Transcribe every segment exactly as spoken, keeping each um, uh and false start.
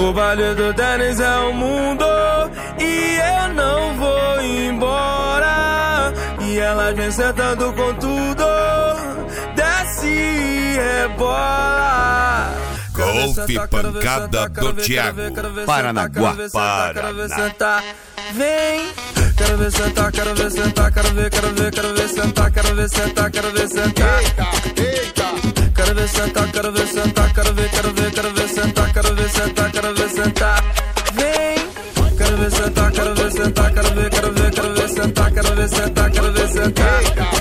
O baile do Denis é o mundo e eu não vou embora. E ela vem sentando com tudo, desce e rebola. Golpe pancada do Thiago, Paranaguá, Paraná. Vem, quero ver sentar, quero ver sentar, quero ver, quero ver, quero ver sentar, quero ver sentar, quero ver sentar. Quero ver sentar, quero ver sentar, quero ver, quero ver, quero ver sentar, quero ver sentar, quero ver sentar. Vem, quero ver sentar, quero ver sentar, quero ver, quero ver, quero ver sentar, quero ver sentar, quero ver sentar.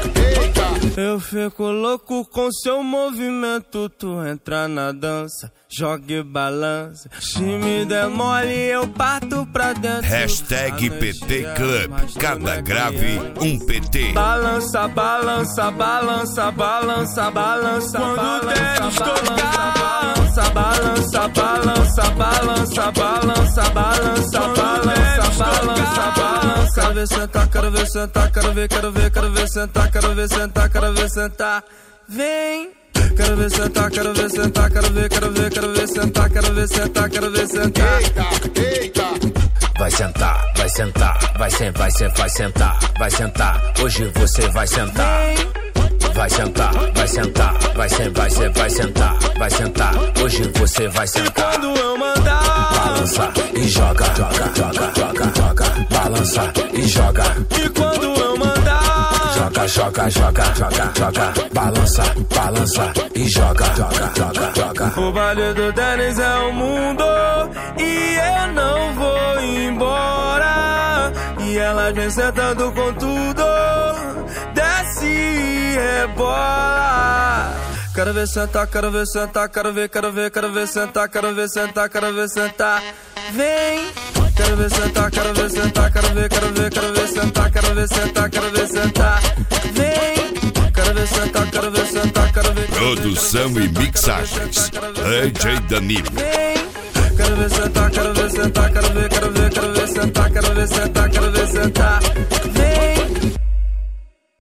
Eu fico louco com seu movimento, tu entra na dança, joga e balança. Se me der mole, eu parto pra dentro. Hashtag P T Club, cada grave um P T. Balança, balança, balança, balança, balança. Quando o Denis tocar, balança, balança, balança, balança, balança, balança, balança, balança, balança. Quero ver sentar, quero ver sentar, quero ver, quero ver, quero ver sentar, quero ver sentar, quero ver sentar. Vem. Quero ver sentar, quero ver sentar, quero ver, quero ver, quero ver sentar, quero ver sentar, quero ver sentar. Eita, eita. Vai sentar, vai sentar, vai sentar, vai sentar, vai sentar, vai sentar. Hoje você vai sentar. Vai sentar, vai sentar, vai sentar, vai sentar, vai sentar, vai sentar. Hoje você vai sentar. Quando eu mandar, balança e joga, joga, joga, joga, joga. Balança e joga. E quando eu mandar, joga, joga, joga, joga, joga. Balança, balança e joga, joga, joga, joga. O baile do Denis é o mundo e eu não vou embora. E ela vem sentando com tudo, desce e rebola. Quero ver sentar, quero ver sentar, quero ver, quero ver, quero ver sentar, quero ver sentar, quero ver sentar. Vem, quero ver sentar, quero ver sentar, quero ver, quero ver, quero ver sentar, quero ver sentar, quero ver sentar. Vem, quero ver sentar, quero ver sentar, quero ver. Produção e mixagens, D J Danilo. Vem, quero ver sentar, quero ver sentar, quero ver, quero ver, quero ver sentar, quero ver sentar.